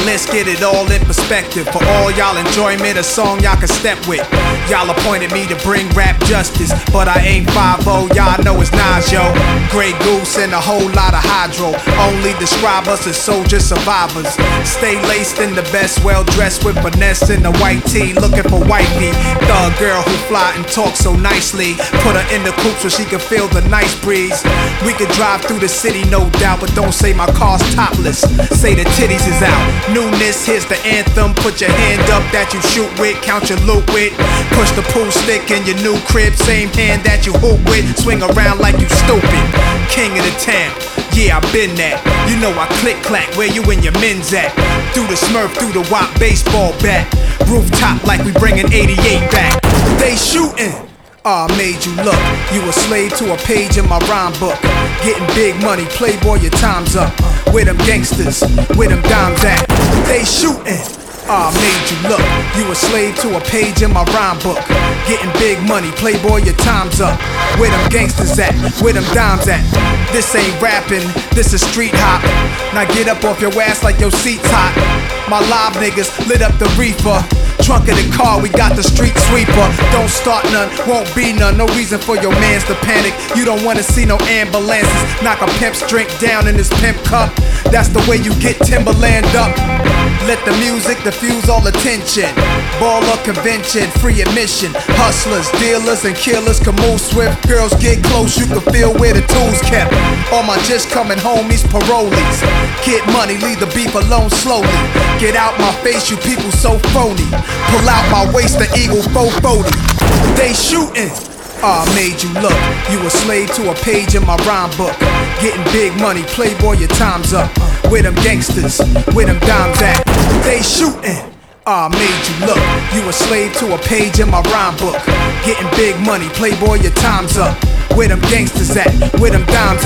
let's get it all in perspective. For all y'all enjoyment, a song y'all can step with. Y'all appointed me to bring rap justice, but I ain't 5-0, y'all know it's Nas, yo. Grey Goose and a whole lot of hydro. Only describe us as soldier survivors. Stay laced in the best, well dressed with finesse in the white tee, looking for wifey. Thug girl who fly and talk so nicely. Put her in the coupe so she can feel the nice breeze. We could drive through the city, no doubt, but don't say my car's topless. Say the titties is out. Newness, here's the anthem. Put your hand up that you shoot with, count your loot with. Push the pool stick in your new crib, same hand that you hoop with. Swing around like you stupid. King of the town, yeah, I been that. You know I click clack, where you and your men's at? Through the Smurf, through the WAP baseball bat. Rooftop like we bringing 88 back. They shooting. Made you look. You a slave to a page in my rhyme book. Getting big money, playboy, your time's up. Where them gangsters, where them dimes at? They shooting. Made you look. You a slave to a page in my rhyme book. Getting big money, playboy, your time's up. Where them gangsters at? Where them dimes at? This ain't rapping, this is street hop. Now get up off your ass like your seat's hot. My live niggas lit up the reefer. Trunk of the car, we got the street sweeper. Don't start none, won't be none. No reason for your mans to panic. You don't wanna see no ambulances. Knock a pimp's drink down in his pimp cup. That's the way you get Timberland up. Let the music diffuse all attention. Baller convention, free admission. Hustlers, dealers, and killers can move swift. Girls get close, you can feel where the tools kept. All my just coming homies, parolees. Get money, leave the beef alone slowly. Get out my face, you people so phony. Pull out my waist, the Eagle 440. They shooting. Made you look. You a slave to a page in my rhyme book. Getting big money, playboy, your time's up. Where them gangsters, where them dimes at? They shooting. Made you look. You a slave to a page in my rhyme book. Getting big money, playboy, your time's up. Where them gangsters at? Where them dimes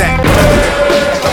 at?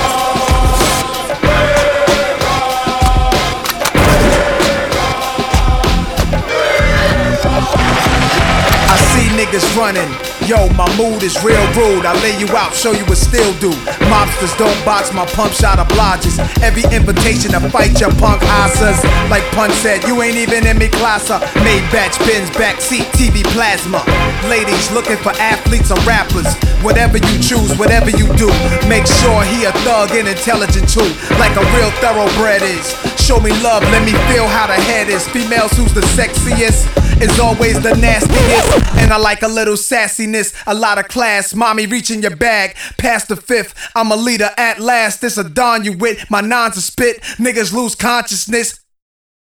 Niggas running, yo, my mood is real rude. I lay you out, show you what still do. Mobsters don't box, my pump shot obliges. Every invitation to fight your punk asses. Like Pun said, you ain't even in me classa. Made batch bins, backseat, TV plasma. Ladies looking for athletes or rappers. Whatever you choose, whatever you do, make sure he a thug and intelligent too. Like a real thoroughbred is. Show me love, let me feel how the head is. Females who's the sexiest is always the nastiest. And I like a little sassiness, a lot of class. Mommy reaching your bag, past the fifth. I'm a leader at last. This a don you with, my nines a spit. Niggas lose consciousness.